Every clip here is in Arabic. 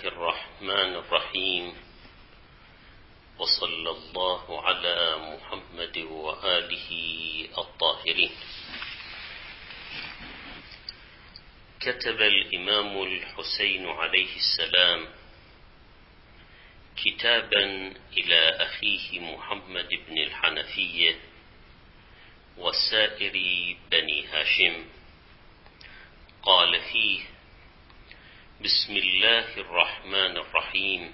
الرحمن الرحيم، وصلى الله على محمد وآله الطاهرين. كتب الإمام الحسين عليه السلام كتابا إلى أخيه محمد بن الحنفية وسائر بني هاشم، قال فيه: بسم الله الرحمن الرحيم.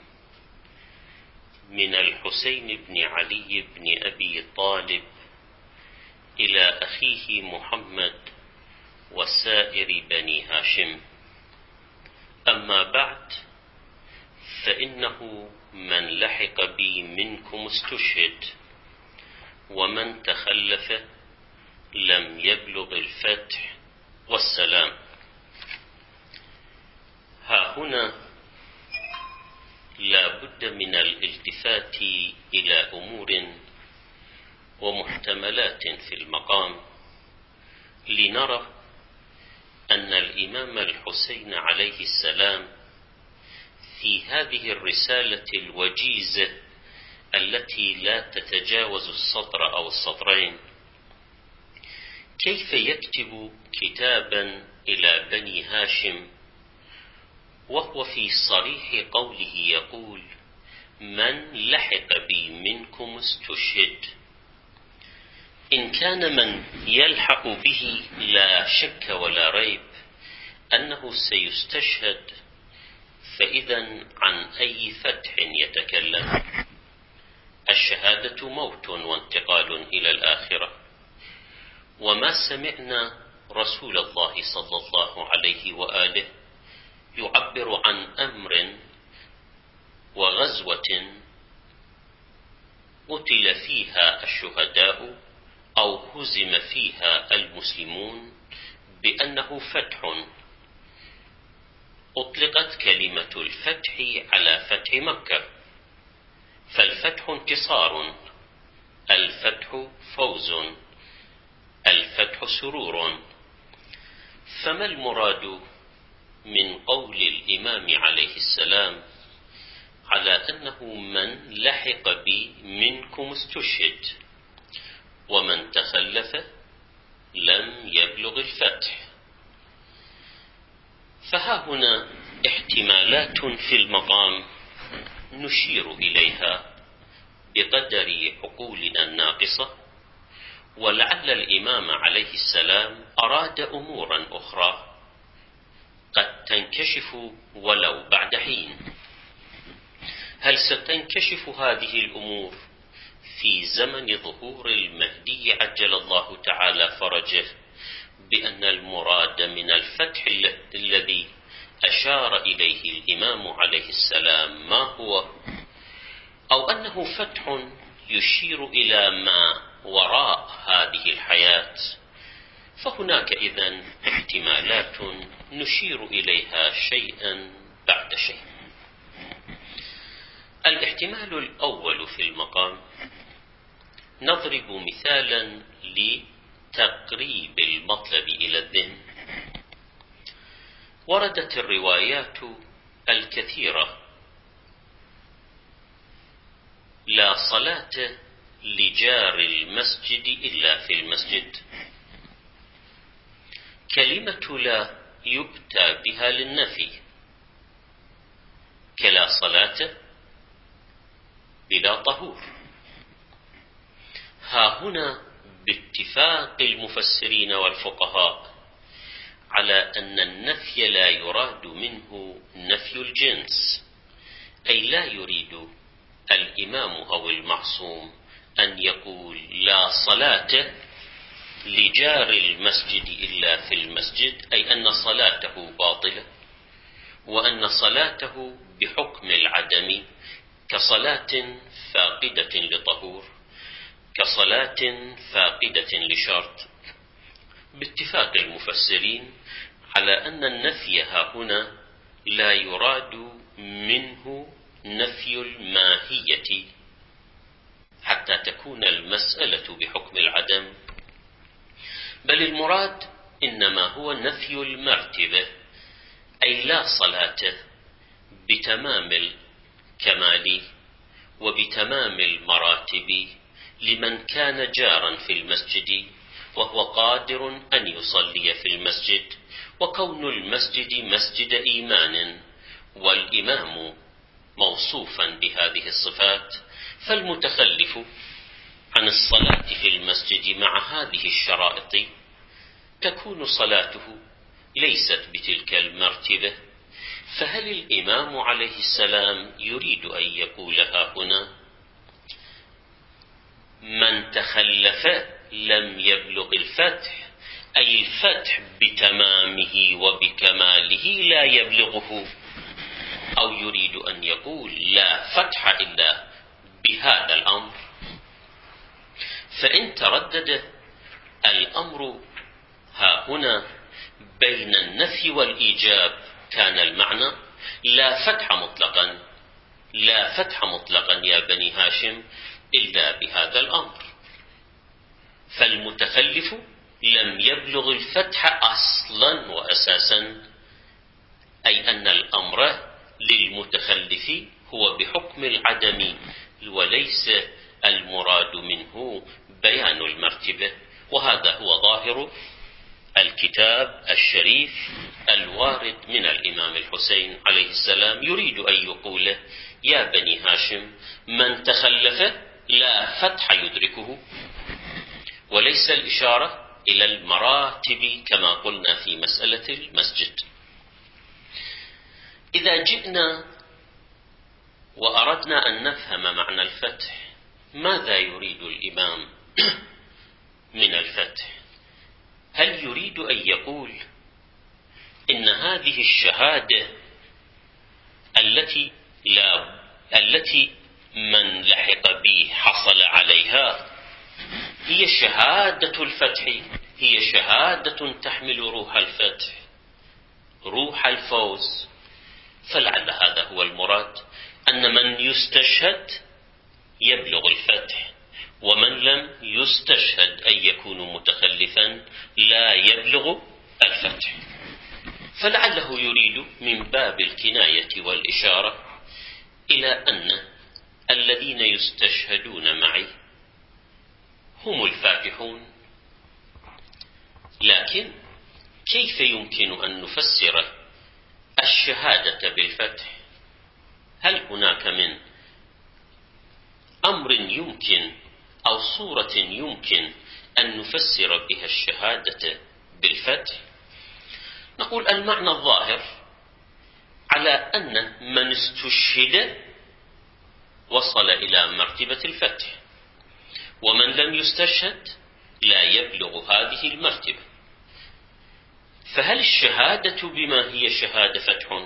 من الحسين بن علي بن أبي طالب إلى أخيه محمد وسائر بني هاشم، أما بعد، فإنه من لحق بي منكم استشهد، ومن تخلف لم يبلغ الفتح والسلام. ها هنا لا بد من الالتفات إلى أمور ومحتملات في المقام، لنرى أن الإمام الحسين عليه السلام في هذه الرسالة الوجيزة التي لا تتجاوز السطر أو السطرين، كيف يكتب كتابا إلى بني هاشم وهو في صريح قوله يقول: من لحق بي منكم استشهد. إن كان من يلحق به لا شك ولا ريب أنه سيستشهد، فإذا عن أي فتح يتكلم؟ الشهادة موت وانتقال إلى الآخرة، وما سمعنا رسول الله صلى الله عليه وآله يعبر عن أمر وغزوة قتل فيها الشهداء أو هزم فيها المسلمون بأنه فتح. أطلقت كلمة الفتح على فتح مكة، فالفتح انتصار، الفتح فوز، الفتح سرور. فما المراد من قول الإمام عليه السلام على أنه من لحق بي منكم استشهد، ومن تخلف لم يبلغ الفتح؟ فها هنا احتمالات في المقام نشير إليها بقدر عقولنا الناقصة، ولعل الإمام عليه السلام أراد أمورا أخرى قد تنكشف ولو بعد حين. هل ستنكشف هذه الأمور في زمن ظهور المهدي عجل الله تعالى فرجه، بأن المراد من الفتح الذي أشار إليه الإمام عليه السلام ما هو، أو أنه فتح يشير إلى ما وراء هذه الحياة؟ فهناك إذن احتمالات نشير إليها شيئا بعد شيء. الاحتمال الأول في المقام، نضرب مثالا لتقريب المطلب إلى الذهن. وردت الروايات الكثيرة: لا صلاة لجار المسجد إلا في المسجد. كلمة لا يؤتى بها للنفي، كلا صلاة بلا طهور. ها هنا باتفاق المفسرين والفقهاء على أن النفي لا يراد منه نفي الجنس، أي لا يريد الإمام أو المعصوم أن يقول لا صلاة لجار المسجد إلا في المسجد، أي أن صلاته باطلة، وأن صلاته بحكم العدم كصلاة فاقدة لطهور، كصلاة فاقدة لشرط. باتفاق المفسرين على أن النفي ها هنا لا يراد منه نفي الماهية حتى تكون المسألة بحكم العدم، بل المراد إنما هو نفي المرتبة، أي لا صلاة بتمام الكمال وبتمام المراتب لمن كان جارا في المسجد وهو قادر أن يصلي في المسجد، وكون المسجد مسجد إيمان والإمام موصوفا بهذه الصفات، فالمتخلف عن الصلاة في المسجد مع هذه الشرائط تكون صلاته ليست بتلك المرتبة. فهل الإمام عليه السلام يريد أن يقولها هنا من تخلف لم يبلغ الفتح، أي الفتح بتمامه وبكماله لا يبلغه، أو يريد أن يقول لا فتح إلا بهذا الأمر؟ فإن تردد الأمر ها هنا بين النفي والإيجاب كان المعنى لا فتح مطلقا، لا فتح مطلقا يا بني هاشم إلا بهذا الأمر. فالمتخلف لم يبلغ الفتح أصلا وأساسا، أي أن الأمر للمتخلف هو بحكم العدم وليس المراد منه بيان المرتبة. وهذا هو ظاهر الكتاب الشريف الوارد من الإمام الحسين عليه السلام، يريد أن يقول يا بني هاشم من تخلف لا فتح يدركه، وليس الإشارة إلى المراتب كما قلنا في مسألة المسجد. إذا جئنا وأردنا أن نفهم معنى الفتح، ماذا يريد الإمام من الفتح؟ هل يريد أن يقول إن هذه الشهادة التي من لحق به حصل عليها هي شهادة الفتح، هي شهادة تحمل روح الفتح، روح الفوز؟ فلعل هذا هو المراد، أن من يستشهد يبلغ الفتح، ومن لم يستشهد أن يكون متخلفا لا يبلغ الفتح. فلعله يريد من باب الكناية والإشارة إلى أن الذين يستشهدون معي هم الفاتحون. لكن كيف يمكن أن نفسر الشهادة بالفتح؟ هل هناك من أمر يمكن أو صورة يمكن أن نفسر بها الشهادة بالفتح؟ نقول المعنى الظاهر على أن من استشهد وصل إلى مرتبة الفتح، ومن لم يستشهد لا يبلغ هذه المرتبة. فهل الشهادة بما هي شهادة فتح؟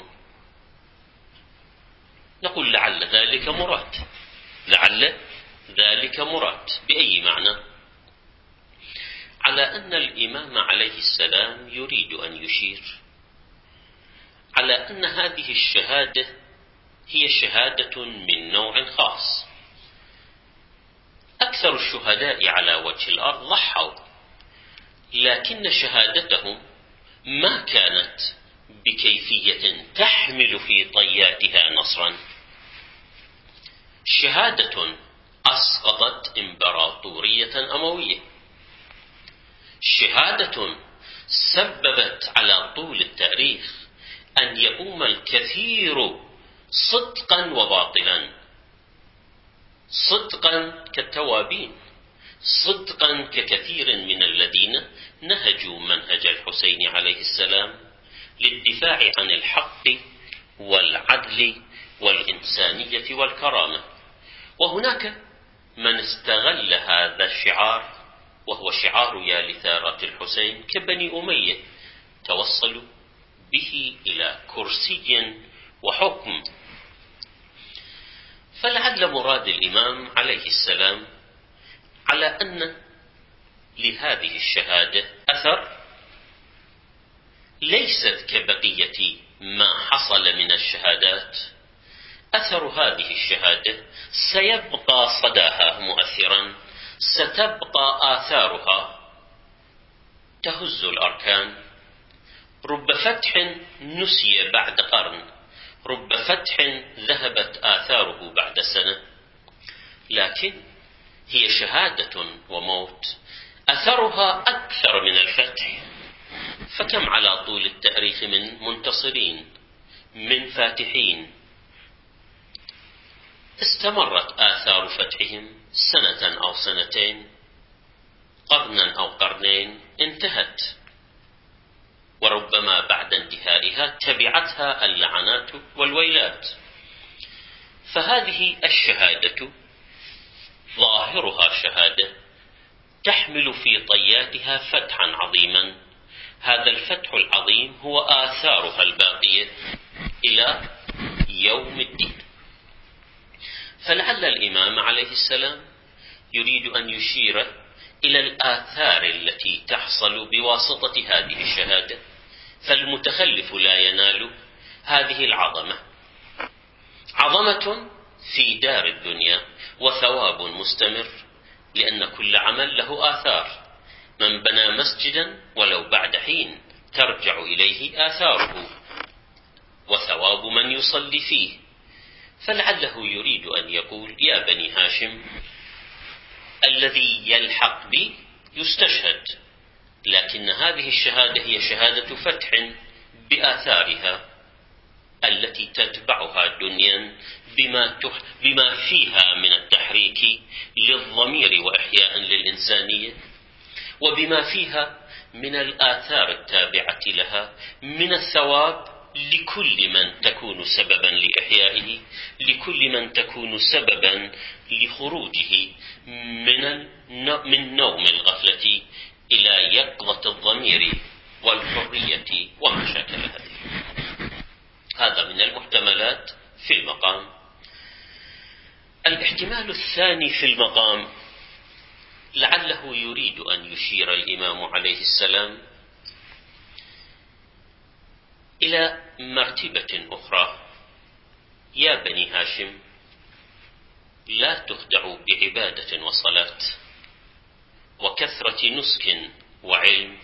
نقول لعل ذلك مراد، لعل ذلك مراد. بأي معنى؟ على أن الإمام عليه السلام يريد أن يشير على أن هذه الشهادة هي شهادة من نوع خاص. أكثر الشهداء على وجه الأرض ضحوا، لكن شهادتهم ما كانت بكيفية تحمل في طياتها نصرا. شهادة أسقطت إمبراطورية أموية، شهادة سببت على طول التاريخ أن يقوم الكثير صدقا وباطلا، صدقا كالتوابين، صدقا ككثير من الذين نهجوا منهج الحسين عليه السلام للدفاع عن الحق والعدل والإنسانية والكرامة. وهناك من استغل هذا الشعار، وهو شعار يا لثارات الحسين، كبني أمية توصلوا به إلى كرسي وحكم. فلعل مراد الإمام عليه السلام على أن لهذه الشهادة أثر ليست كبقية ما حصل من الشهادات. أثر هذه الشهادة سيبقى صداها مؤثرا، ستبقى آثارها تهز الأركان. رب فتح نسي بعد قرن، رب فتح ذهبت آثاره بعد سنة، لكن هي شهادة وموت أثرها أكثر من الفتح. فكم على طول التاريخ من منتصرين، من فاتحين، استمرت آثار فتحهم سنة أو سنتين، قرنا أو قرنين، انتهت، وربما بعد انتهائها تبعتها اللعنات والويلات. فهذه الشهادة ظاهرها شهادة تحمل في طياتها فتحا عظيما، هذا الفتح العظيم هو آثارها الباقية إلى يوم الدين. فلعل الإمام عليه السلام يريد أن يشير إلى الآثار التي تحصل بواسطة هذه الشهادة، فالمتخلف لا ينال هذه العظمة، عظمة في دار الدنيا وثواب مستمر، لأن كل عمل له آثار. من بنى مسجدا ولو بعد حين ترجع إليه آثاره وثواب من يصلي فيه. فلعله يريد أن يقول يا بني هاشم الذي يلحق بي يستشهد، لكن هذه الشهادة هي شهادة فتح بآثارها التي تتبعها دنيا بما فيها من التحريك للضمير وإحياء للإنسانية، وبما فيها من الآثار التابعة لها من الثواب لكل من تكون سببا لإحيائه، لكل من تكون سببا لخروجه من نوم الغفلة إلى يقظة الضمير والحرية وما شاكل هذه. هذا من المحتملات في المقام. الاحتمال الثاني في المقام لعله يريد أن يشير الإمام عليه السلام إلى مرتبة أخرى. يا بني هاشم لا تخدعوا بعبادة وصلاة وكثرة نسك وعلم.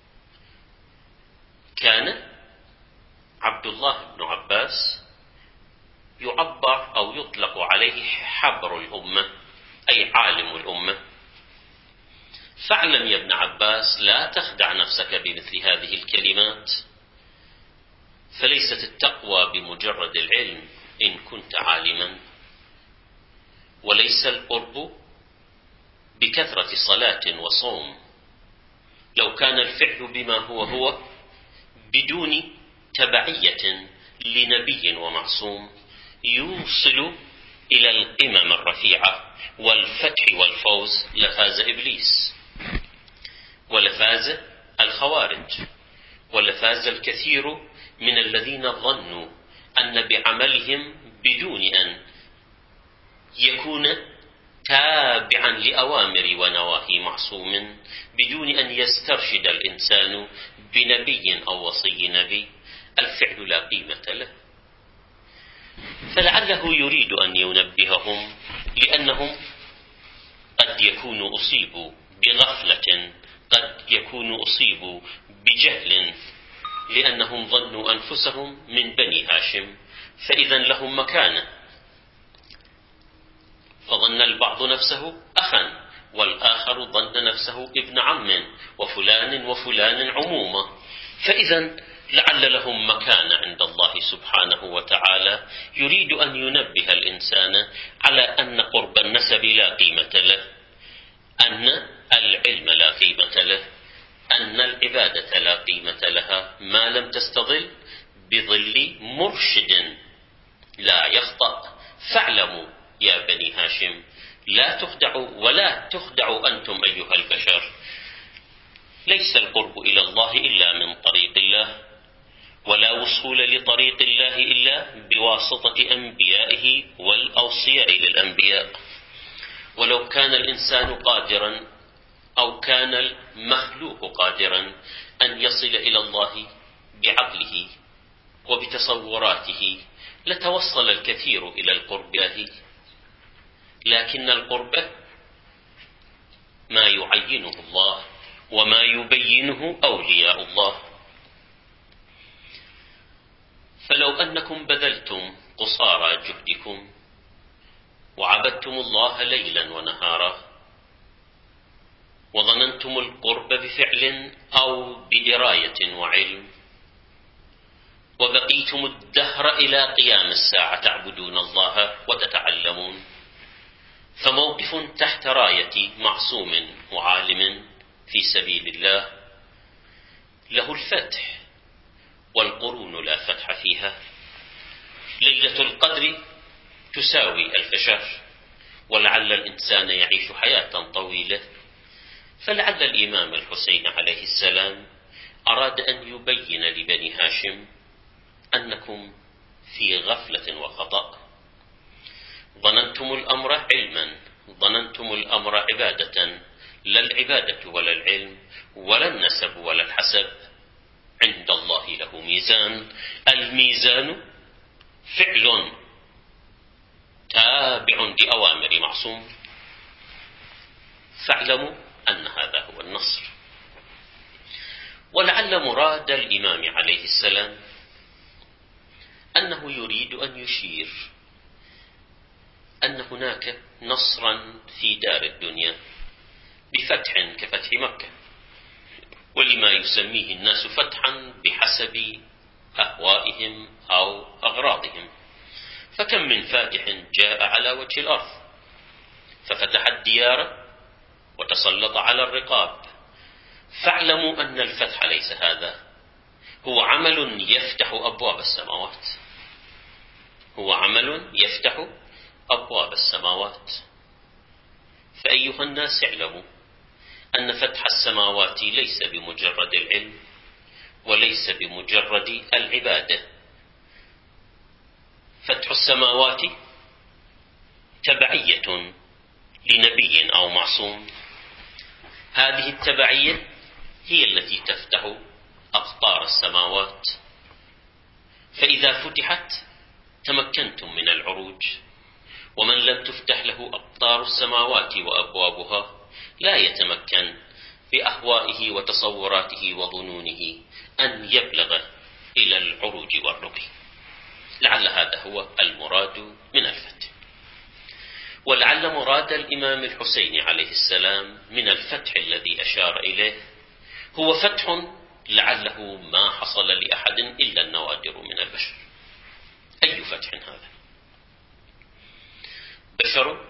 كان عبد الله بن عباس يعبر أو يطلق عليه حبر الأمة، أي عالم الأمة. فاعلم يا ابن عباس لا تخدع نفسك بمثل هذه الكلمات، فليست التقوى بمجرد العلم إن كنت عالما، وليس القرب بكثرة صلاة وصوم. لو كان الفعل بما هو بدون تبعية لنبي ومعصوم يوصل إلى القمم الرفيعة والفتح والفوز لفاز إبليس، ولفاز الخوارج، ولفاز الكثير من الذين ظنوا أن بعملهم بدون أن يكون تابعا لأوامر ونواهي معصوم، بدون أن يسترشد الإنسان بنبي أو وصي نبي، الفعل لا قيمة له. فلعله يريد أن ينبههم، لأنهم قد يكونوا أصيبوا بغفلة، قد يكونوا أصيبوا بجهل، لأنهم ظنوا أنفسهم من بني هاشم فإذا لهم مكانة، فظن البعض نفسه أخا، والآخر ظن نفسه ابن عم، وفلان وفلان عمومة، فإذا لعل لهم مكانة عند الله سبحانه وتعالى. يريد أن ينبه الإنسان على أن قرب النسب لا قيمة له، أن العلم لا قيمة له، أن العبادة لا قيمة لها ما لم تستظل بظل مرشد لا يخطأ. فاعلموا يا بني هاشم لا تخدعوا ولا تخدعوا أنتم أيها البشر. ليس القرب إلى الله إلا من طريق الله، ولا وصول لطريق الله إلا بواسطة أنبيائه والأوصياء للأنبياء. ولو كان الإنسان قادرا أو كان المخلوق قادرا أن يصل إلى الله بعقله وبتصوراته لتوصل الكثير إلى القرب به، لكن القرب ما يعينه الله وما يبينه أولياء الله. فلو أنكم بذلتم قصارى جهدكم وعبدتم الله ليلا ونهارا وظننتم القرب بفعل أو بدراية وعلم وبقيتم الدهر إلى قيام الساعة تعبدون الله وتتعلمون، فموقف تحت راية معصوم وعالم في سبيل الله له الفتح، والقرون لا فتح فيها. ليلة القدر تساوي 1000 شهر، ولعل الإنسان يعيش حياة طويلة. فلعل الإمام الحسين عليه السلام أراد أن يبين لبني هاشم أنكم في غفلة وخطأ. ظننتم الأمر علما، ظننتم الأمر عبادة، لا العبادة ولا العلم ولا النسب ولا الحسب، عند الله له ميزان. الميزان فعل تابع لأوامر معصوم، فاعلموا أن هذا هو النصر. ولعل مراد الإمام عليه السلام أنه يريد أن يشير أن هناك نصرا في دار الدنيا بفتح كفتح مكة، ولما يسميه الناس فتحا بحسب أهوائهم أو أغراضهم. فكم من فاتح جاء على وجه الأرض ففتح الديار وتسلط على الرقاب. فاعلموا أن الفتح ليس هذا، هو عمل يفتح أبواب السماوات، هو عمل يفتح أبواب السماوات. فأيها الناس اعلموا أن فتح السماوات ليس بمجرد العلم وليس بمجرد العبادة. فتح السماوات تبعية لنبي أو معصوم، هذه التبعية هي التي تفتح أقطار السماوات. فإذا فتحت تمكنتم من العروج، ومن لم تفتح له أقطار السماوات وأبوابها لا يتمكن بأهوائه وتصوراته وظنونه أن يبلغ إلى العروج والرقي. لعل هذا هو المراد من الفتح. ولعل مراد الإمام الحسين عليه السلام من الفتح الذي أشار إليه هو فتح لعله ما حصل لأحد إلا النوادر من البشر. أي فتح هذا؟ بشر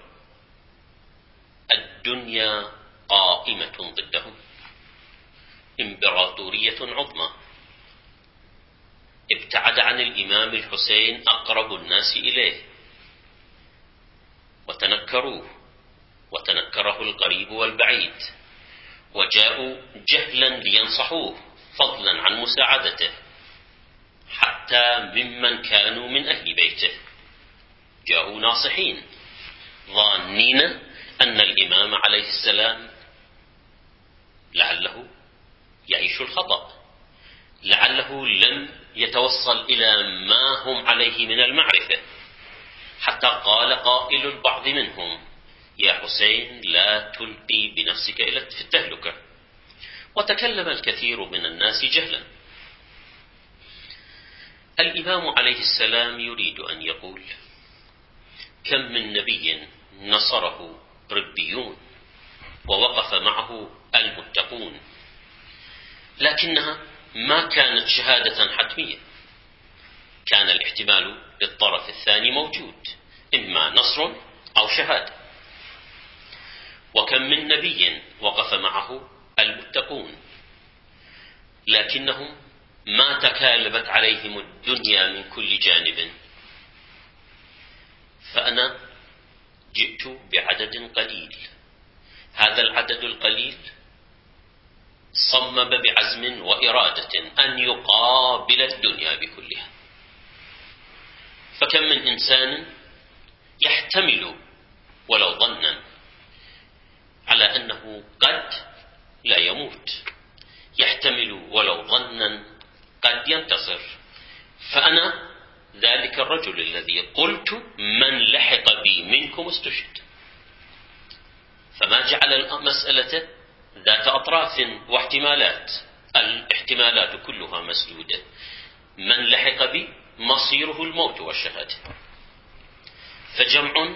الدنيا قائمة ضدهم، إمبراطورية عظمى، ابتعد عن الإمام الحسين أقرب الناس إليه وتنكروه، وتنكره القريب والبعيد، وجاءوا جهلا لينصحوه فضلا عن مساعدته، حتى ممن كانوا من أهل بيته جاءوا ناصحين ظانين أن الإمام عليه السلام لعله يعيش الخطأ، لعله لم يتوصل إلى ما هم عليه من المعرفة، حتى قال قائل البعض منهم: يا حسين لا تلقي بنفسك إلى التهلكة. وتكلم الكثير من الناس جهلا. الإمام عليه السلام يريد أن يقول: كم من نبي نصره ربيون ووقف معه المتقون، لكنها ما كانت شهادة حتمية، كان الاحتمال للطرف الثاني موجود، إما نصر أو شهادة. وكم من نبي وقف معه المتقون لكنهم ما تكالبت عليهم الدنيا من كل جانب. فأنا جئت بعدد قليل، هذا العدد القليل صمم بعزم وإرادة أن يقابل الدنيا بكلها. فكم من إنسان يحتمل ولو ظنا على أنه قد لا يموت، يحتمل ولو ظنا قد ينتصر. فأنا ذلك الرجل الذي قلت: من لحق بي منكم استشهد. فما جعل المسألة ذات أطراف واحتمالات، الاحتمالات كلها مسدودة. من لحق بي مصيره الموت والشهادة. فجمع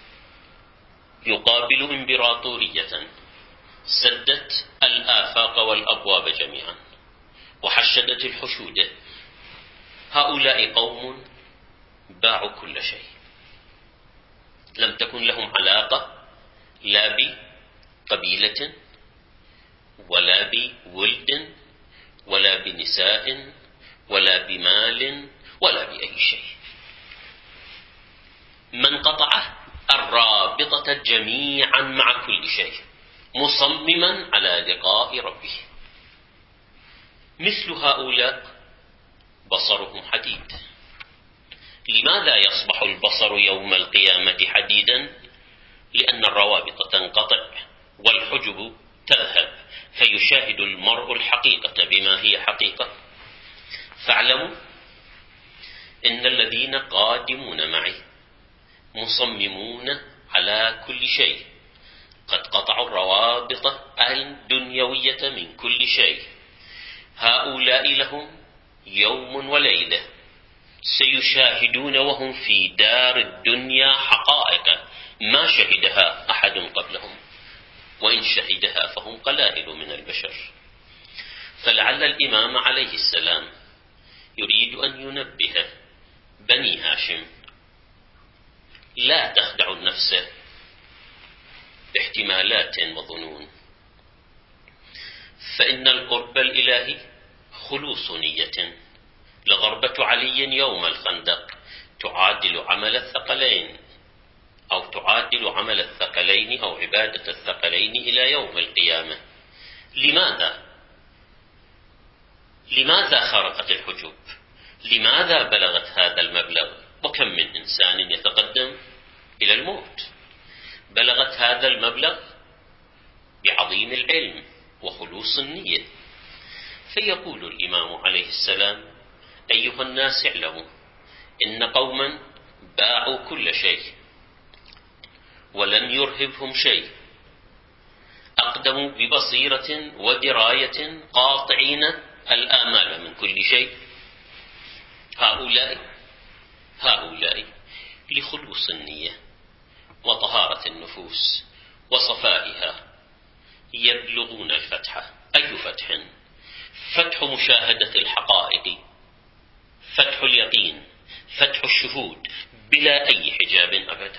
يقابل إمبراطورية سدت الآفاق والأبواب جميعا وحشدت الحشود. هؤلاء قوم باعوا كل شيء، لم تكن لهم علاقة لا بقبيلة ولا بولد ولا بنساء ولا بمال ولا بأي شيء. من قطع الرابطة جميعا مع كل شيء مصمما على لقاء ربه. مثل هؤلاء بصرهم حديد. لماذا يصبح البصر يوم القيامة حديدا؟ لأن الروابط تنقطع والحجب تذهب، فيشاهد المرء الحقيقة بما هي حقيقة. فاعلموا إن الذين قادمون معي مصممون على كل شيء، قد قطعوا الروابط الدنيوية من كل شيء. هؤلاء لهم يوم وليلة سيشاهدون وهم في دار الدنيا حقائق ما شهدها أحد قبلهم، وإن شهدها فهم قلائل من البشر. فلعل الإمام عليه السلام يريد أن ينبه بني هاشم: لا تخدعوا النفس باحتمالات وظنون، فإن القرب الإلهي خلوص نية. لضربة علي يوم الخندق تعادل عمل الثقلين، أو تعادل عمل الثقلين أو عبادة الثقلين إلى يوم القيامة. لماذا خرقت الحجب؟ لماذا بلغت هذا المبلغ؟ وكم من إنسان يتقدم إلى الموت. بلغت هذا المبلغ بعظيم العلم وخلوص النية. فيقول الإمام عليه السلام: أيها الناس اعلموا إن قوما باعوا كل شيء ولم يرهبهم شيء، أقدموا ببصيرة ودراية قاطعين الآمال من كل شيء. هؤلاء لخلوص النية وطهارة النفوس وصفائها يبلغون الفتح. أي فتح؟ فتح مشاهدة الحقائق، فتح اليقين، فتح الشهود بلا أي حجاب أبدا.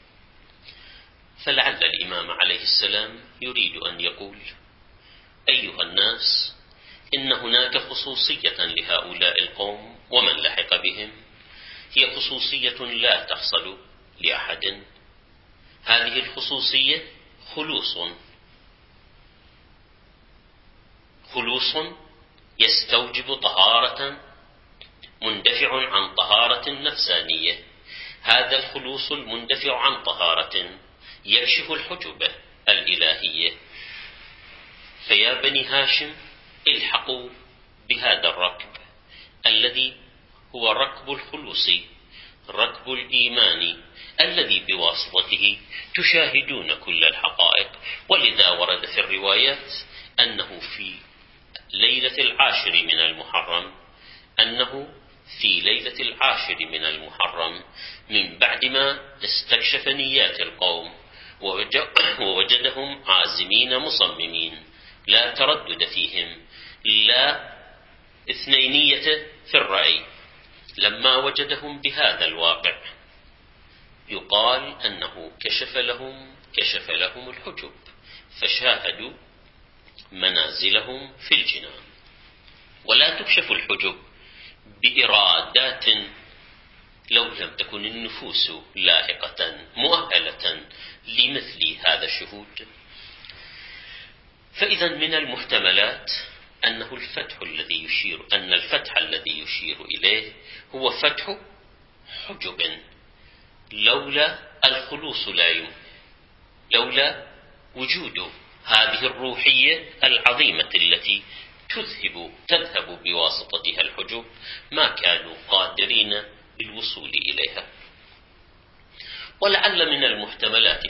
فلعل الإمام عليه السلام يريد أن يقول: أيها الناس، إن هناك خصوصية لهؤلاء القوم ومن لحق بهم، هي خصوصية لا تحصل لأحد. هذه الخصوصية خلوص يستوجب طهارة، مندفع عن طهارة نفسانية. هذا الخلوص المندفع عن طهارة يكشف الحجب الإلهية. فيا بني هاشم، الحقوا بهذا الركب الذي هو ركب الخلوص، ركب الإيمان، الذي بواسطته تشاهدون كل الحقائق. ولذا ورد في الروايات أنه في ليلة العاشر من المحرم من بعد ما استكشف نيات القوم ووجدهم عازمين مصممين، لا تردد فيهم، لا اثنينية في الرأي. لما وجدهم بهذا الواقع يقال أنه كشف لهم الحجب، فشاهدوا منازلهم في الجنان. ولا تكشف الحجب بإرادات لو لم تكن النفوس لاحقة مؤهلة لمثل هذا الشهود. فإذا من المحتملات أن الفتح الذي يشير إليه هو فتح حجب، لولا الخلوص لا يمكن، لولا وجود هذه الروحية العظيمة التي تذهب بواسطتها الحجب ما كانوا قادرين بالوصول إليها. ولعل من المحتملات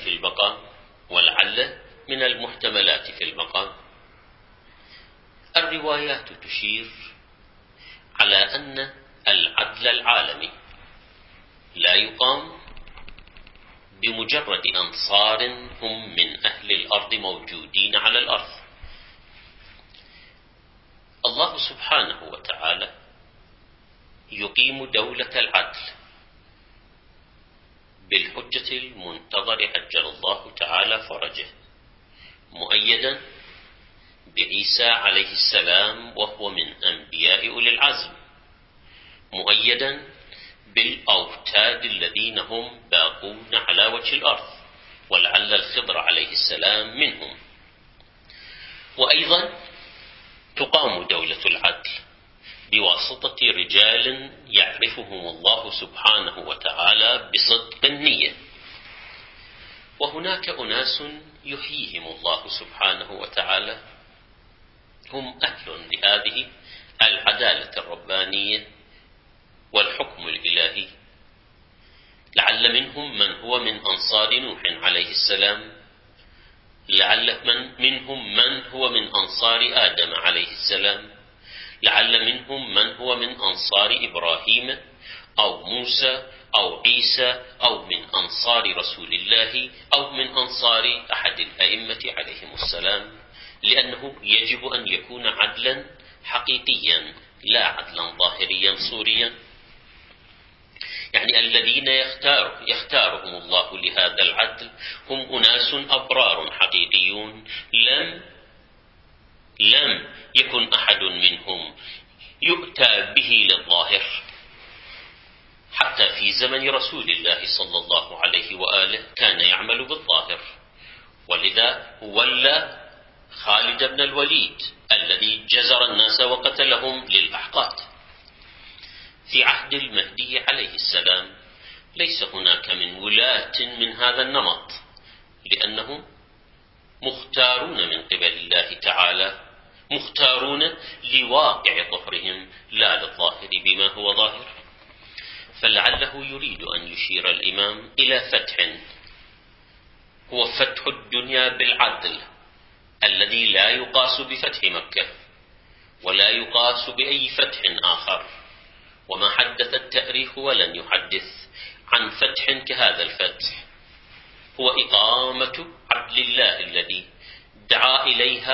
في المقام الروايات تشير على أن العدل العالمي لا يقام بمجرد أنصار هم من أهل الأرض موجودين على الأرض. الله سبحانه وتعالى يقيم دولة العدل بالحجة المنتظر عجل الله تعالى فرجه، مؤيدا بعيسى عليه السلام وهو من أنبياء أولي العزم، مؤيدا بالأوتاد الذين هم باقون على وجه الأرض، ولعل الخضر عليه السلام منهم. وأيضا تقام دولة العدل بواسطة رجال يعرفهم الله سبحانه وتعالى بصدق النية، وهناك أناس يحييهم الله سبحانه وتعالى هم أهل لهذه العدالة الربانية والحكم الإلهي، لعل منهم من هو من أنصار نوح عليه السلام، لعل منهم من هو من أنصار آدم عليه السلام، لعل منهم من هو من أنصار إبراهيم أو موسى أو عيسى أو من أنصار رسول الله أو من أنصار أحد الأئمة عليهم السلام، لأنه يجب أن يكون عدلا حقيقيا لا عدلا ظاهريا صوريا. يعني الذين يختارهم الله لهذا العدل هم أناس أبرار حقيقيون، لم يكن أحد منهم يؤتى به للظاهر حتى في زمن رسول الله صلى الله عليه وآله كان يعمل بالظاهر، ولذا ولى خالد بن الوليد الذي جزر الناس وقتلهم للأحقاد. في عهد المهدي عليه السلام ليس هناك من ولاة من هذا النمط، لأنهم مختارون من قبل الله تعالى، مختارون لواقع ظهرهم لا للظاهر بما هو ظاهر. فلعله يريد أن يشير الإمام إلى فتح هو فتح الدنيا بالعدل الذي لا يقاس بفتح مكة ولا يقاس بأي فتح آخر، وما حدث التاريخ ولن يحدث عن فتح كهذا الفتح. هو إقامة عدل الله الذي دعا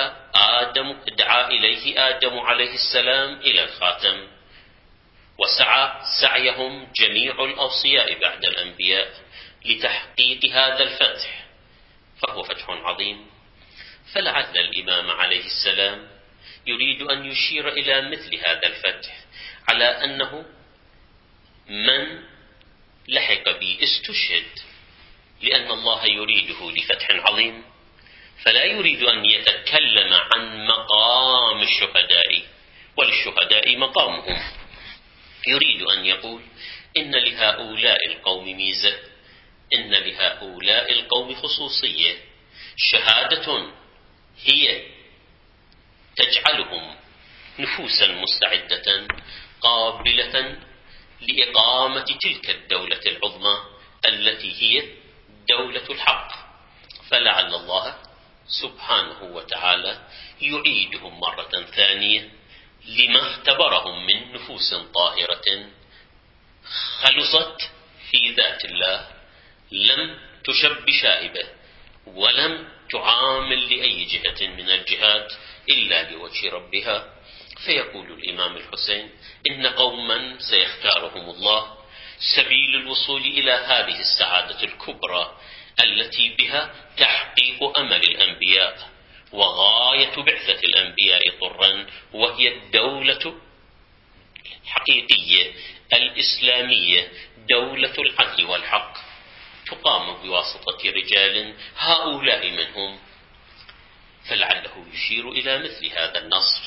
إليه آدم عليه السلام إلى الخاتم، وسعى سعيهم جميع الأوصياء بعد الأنبياء لتحقيق هذا الفتح، فهو فتح عظيم. فلعل الإمام عليه السلام يريد أن يشير إلى مثل هذا الفتح على أنه من لحق به استشهد، لأن الله يريده لفتح عظيم، فلا يريد أن يتكلم عن مقام الشهداء، وللشهداء مقامهم، يريد أن يقول إن لهؤلاء القوم ميزة، إن لهؤلاء القوم خصوصية، شهادة هي تجعلهم نفوسا مستعدة قابلة لإقامة تلك الدولة العظمى التي هي دولة الحق. فلعل الله سبحانه وتعالى يعيدهم مرة ثانية لما اختبرهم من نفوس طاهرة خلصت في ذات الله، لم تشب بشائبة ولم تعامل لأي جهة من الجهات إلا لوجه ربها. فيقول الإمام الحسين إن قوما سيختارهم الله سبيل الوصول إلى هذه السعادة الكبرى التي بها تحقيق أمل الأنبياء وغاية بعثة الأنبياء طرا، وهي الدولة الحقيقية الإسلامية، دولة العدل والحق، تقام بواسطة رجال هؤلاء منهم. فلعله يشير إلى مثل هذا النصر،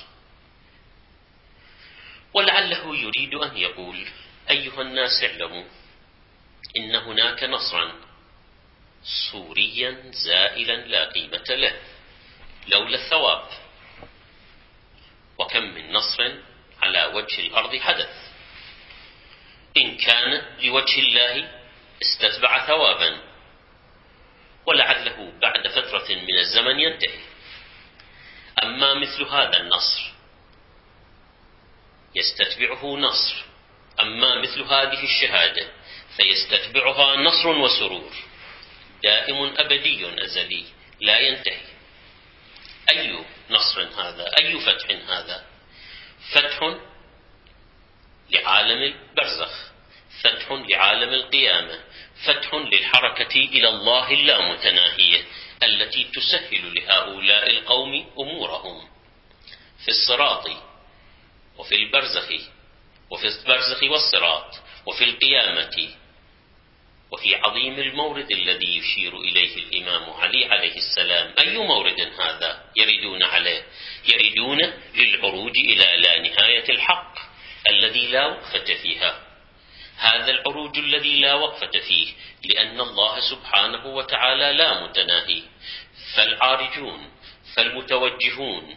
ولعله يريد أن يقول أيها الناس اعلموا إن هناك نصرا سوريا زائلا لا قيمة له لولا الثواب، وكم من نصر على وجه الأرض حدث إن كان لوجه الله استتبع ثوابا، ولعله بعد فترة من الزمن ينتهي. أما مثل هذا النصر يستتبعه نصر أما مثل هذه الشهادة فيستتبعها نصر وسرور دائم أبدي أزلي لا ينتهي. أي نصر هذا؟ أي فتح هذا؟ فتح لعالم البرزخ، فتح لعالم القيامة، فتح للحركة إلى الله اللامتناهية التي تسهل لهؤلاء القوم أمورهم في الصراط وفي البرزخ، وفي البرزخ والصراط، وفي القيامة، وفي عظيم المورد الذي يشير إليه الإمام علي عليه السلام. أي مورد هذا يريدون عليه؟ يريدون للعروج إلى لا نهاية الحق الذي لا وقفة فيها. هذا العروج الذي لا وقفة فيه لأن الله سبحانه وتعالى لا متناهي. فالعارجون، فالمتوجهون،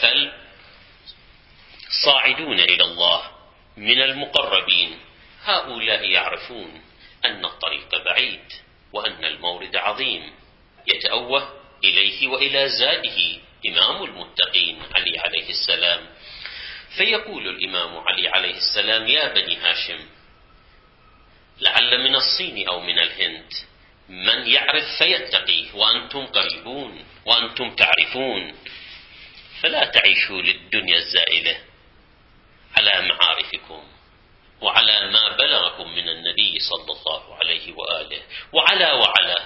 فالصاعدون إلى الله من المقربين، هؤلاء يعرفون أن الطريق بعيد وأن المورد عظيم يتأوه إليه وإلى زاده إمام المتقين علي عليه السلام. فيقول الإمام علي عليه السلام: يا بني هاشم، لعل من الصين أو من الهند من يعرف فيتقي وأنتم قريبون وأنتم تعرفون، فلا تعيشوا للدنيا الزائلة على معارفكم وعلى ما بلغكم من النبي صلى الله عليه وآله وعلى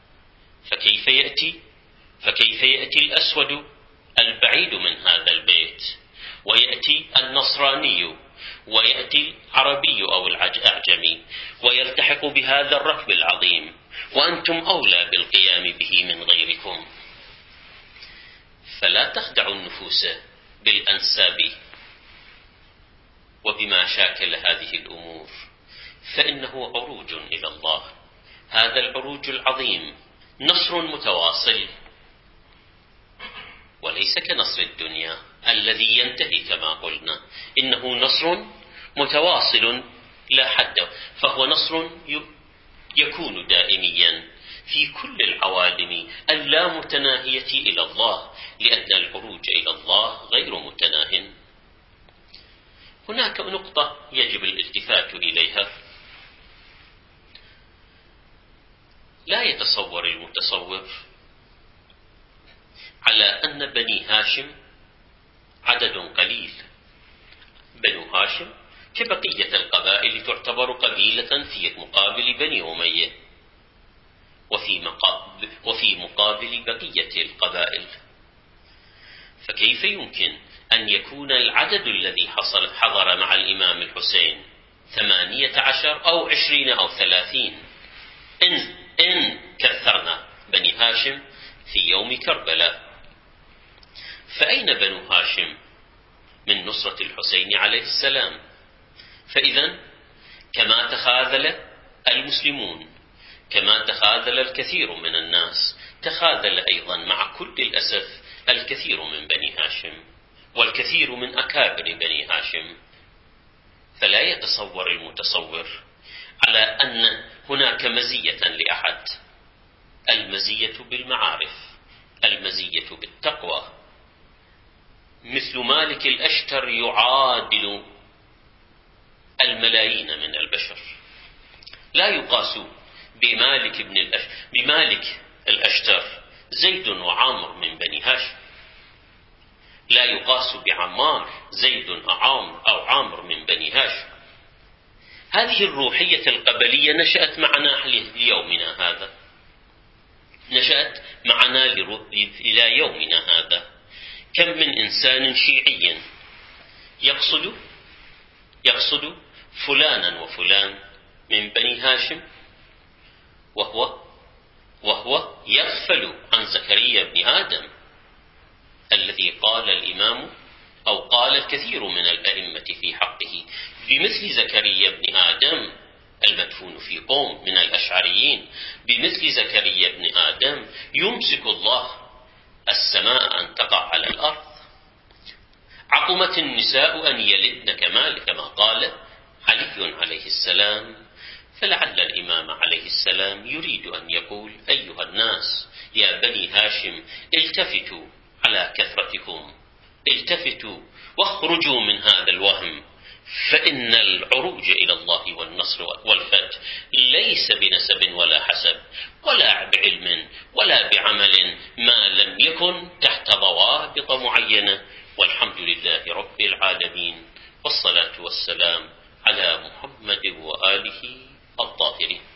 فكيف يأتي الأسود البعيد من هذا البيت، ويأتي النصراني، ويأتي العربي أو الأعجمي، ويلتحق بهذا الركب العظيم، وأنتم أولى بالقيام به من غيركم. فلا تخدعوا النفوس بالأنساب وبما شاكل هذه الأمور، فإنه عروج إلى الله. هذا العروج العظيم نصر متواصل، وليس كنصر الدنيا الذي ينتهي كما قلنا، إنه نصر متواصل لا حد، فهو نصر يكون دائميا في كل العوالم اللامتناهية إلى الله، لأن العروج إلى الله غير متناه. هناك نقطة يجب الالتفات إليها. لا يتصور المتصور على أن بني هاشم عدد قليل. بنو هاشم كبقية القبائل تعتبر قبيلة في مقابل بني أمية وفي مقابل بقية القبائل. فكيف يمكن أن يكون العدد الذي حضر مع الإمام الحسين 18 أو 20 أو 30 إن كثرنا بني هاشم في يوم كربلاء؟ فأين بنو هاشم من نصرة الحسين عليه السلام؟ فإذا كما تخاذل المسلمون، كما تخاذل الكثير من الناس، تخاذل أيضا مع كل الأسف الكثير من بني هاشم والكثير من أكابر بني هاشم. فلا يتصور المتصور على أن هناك مزية لأحد. المزية بالمعارف، المزية بالتقوى. مثل مالك الأشتر يعادل الملايين من البشر، لا يقاس بمالك الأشتر زيد وعامر من بني هاشم، لا يقاس بعمار زيد أو عامر من بني هاشم. هذه الروحية القبلية نشأت معنا ليومنا هذا، نشأت معنا إلى يومنا هذا. كم من إنسان شيعي يقصد فلانا وفلان من بني هاشم وهو يغفل عن زكريا بن آدم الذي قال الإمام أو قال الكثير من الأئمة في حقه بمثل زكريا بن آدم المدفون في قوم من الأشعريين، بمثل زكريا بن آدم يمسك الله السماء أن تقع على الأرض. عقمت النساء أن يلدن كما قال علي عليه السلام. فلعل الإمام عليه السلام يريد أن يقول: أيها الناس يا بني هاشم، التفتوا على كثرتكم، التفتوا واخرجوا من هذا الوهم، فإن العروج إلى الله والنصر والفتح ليس بنسب ولا حسب ولا بعلم ولا بعمل ما لم يكن تحت ضوابط معينة. والحمد لله رب العالمين، والصلاة والسلام على محمد وآله الطاهرين.